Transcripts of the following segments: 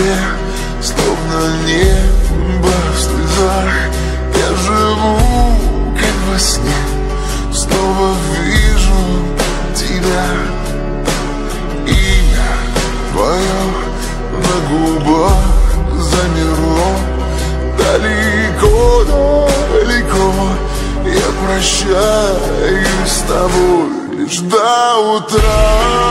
тебе, словно небо в слезах. Я живу, как во сне, снова вижу тебя. Имя твое на губах замерло. Далеко, далеко я прощаюсь с тобой лишь до утра.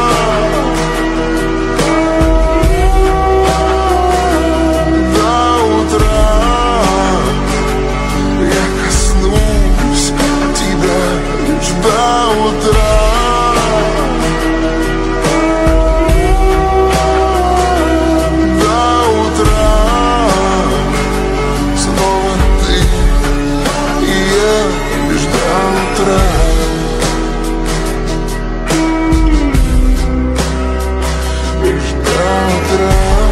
До утра. До утра. Снова ты и я лишь до утра. Лишь до утра.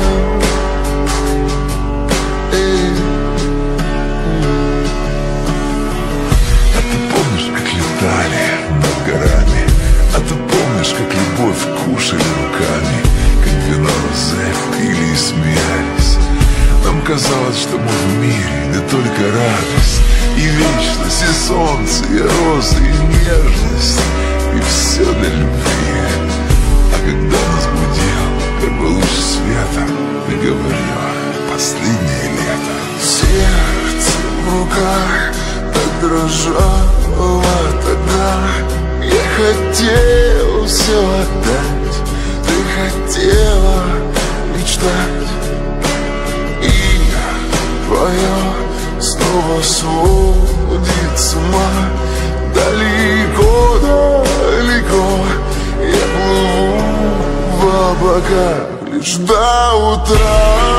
А ты помнишь, как летали над горами? А ты помнишь, как любовь кушали руками? Как вино розе пили и смеялись. Нам казалось, что мы в мире, да только радость и вечность, и солнце, и розы, и нежность, и все для любви. А когда нас будил первый луч света, ты говорила: последнее лето. Сердце в руках так дрожало тогда. Я хотел все отдать, ты хотела мечтать. Имя твое снова сводит с ума. Далеко, далеко я плыву в облаках лишь до утра.